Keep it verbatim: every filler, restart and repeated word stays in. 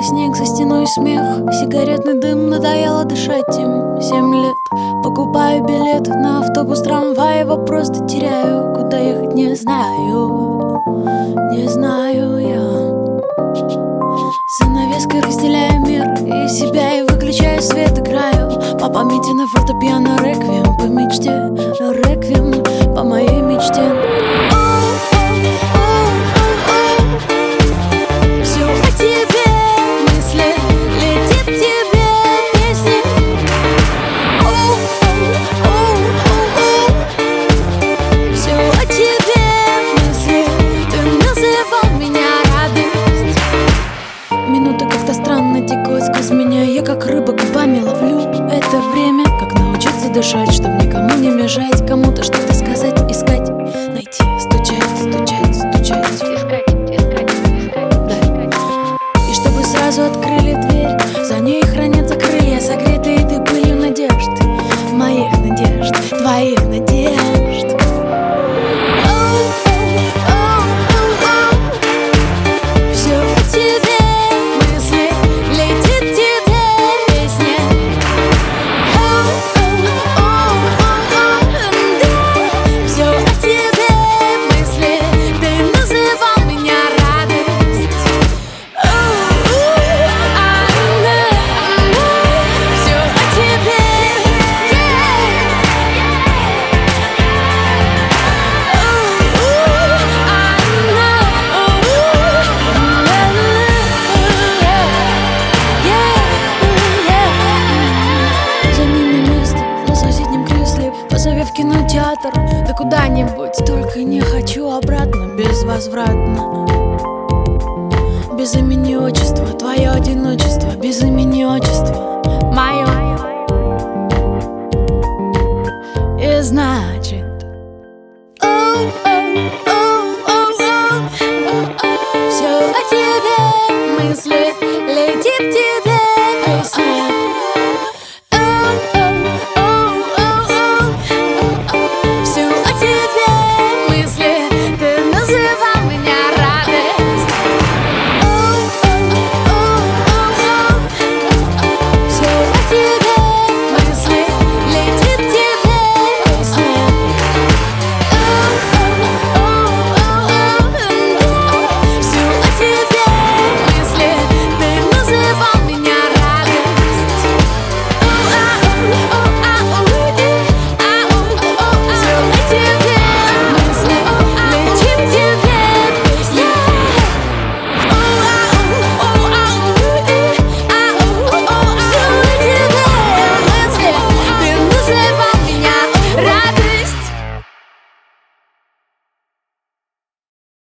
снег, за стеной смех, сигаретный дым, надоело дышать им. Семь лет, покупаю билет на автобус, трамвай, его просто теряю. Куда ехать не знаю, не знаю я. Занавеской разделяю мир и себя, и выключаю свет, играю по памяти на фортепиано реквием по мечте, реквием по моей мечте. Все о тебе мысли, летит тебе песни. Все о тебе мысли, ты называл меня радость. Минуты как-то странно текут сквозь меня, я как рыба губами ловлю это время. Как научиться дышать, чтоб никому не мешать, кому-то что-то сказать, искать, найти, стучать, стучать, стучать, искать, искать, искать, да. И чтобы сразу открыли дверь, за ней хранятся крылья, согретые ты пылью надежд, моих надежд, твоих надежд. Позови в кинотеатр, да куда-нибудь, только не хочу обратно, безвозвратно. Без имени отчества, твое одиночество, без имени отчества, мое. И значит